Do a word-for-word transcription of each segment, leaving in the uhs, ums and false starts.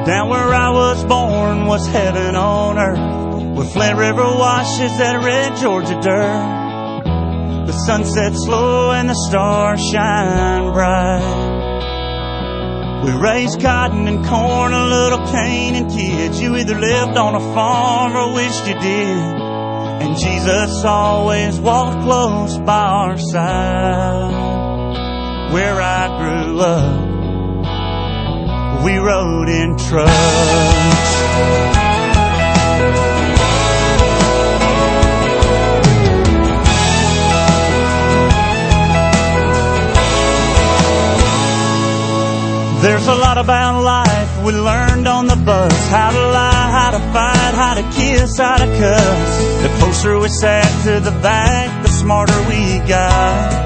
Down where I was born was heaven on earth, where Flint River washes that red Georgia dirt. The sun sets slow and the stars shine bright. We raised cotton and corn, a little cane and kids. You either lived on a farm or wished you did. And Jesus always walked close by our side. Where I grew up, we rode in trucks. There's a lot about life we learned on the bus. How to lie, how to fight, how to kiss, how to cuss. The closer we sat to the back, the smarter we got.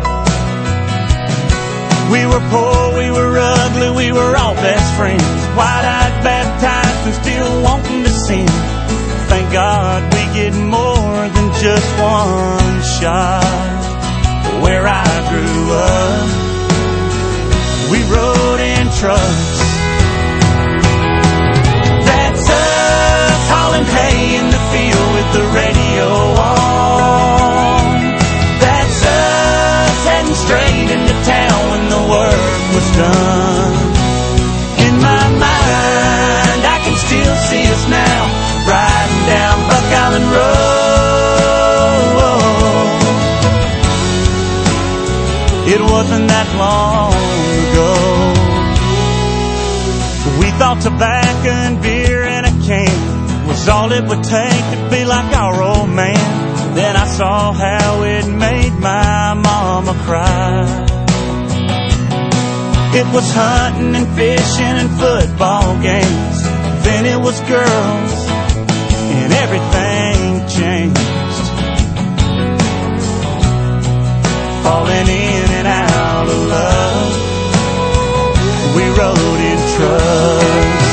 We were poor, we were ugly, we were all best friends. Wide-eyed, baptized, and still wanting to sin. Thank God we get more than just one shot. Where I grew up, we rode in trucks. That's us hauling hay in the field with the radio on. That's us heading straight into town when the work was done. In my mind, I can still see us now, riding down Buck Island Road. It wasn't that long ago. We thought tobacco and beer in a can was all it would take to be like our old man. Then I saw how it made my mama cry. It was hunting and fishing and football games. Then it was girls and everything changed. Falling in and out of love, we rode in trucks.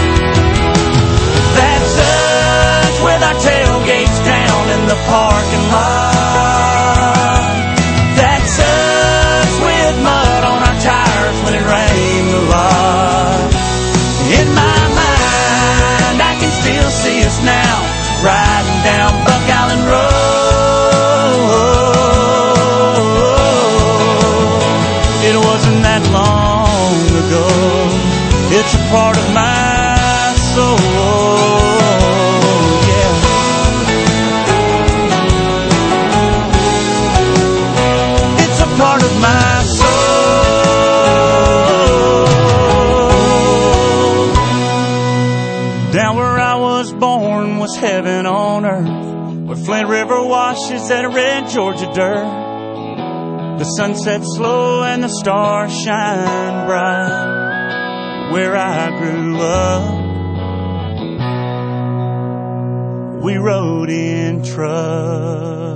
That's us with our tailgates down in the parking lot. That's us with mud on our tires when it rained a lot. In my mind, I can still see us now, riding down Buck Island Road. It wasn't that long ago. It's a part of my soul, yeah. It's a part of my soul. Down where I was born was heaven on earth, where Flint River washes that red Georgia dirt. The sun sets slow and the stars shine bright. Where I grew up, we rode in trucks.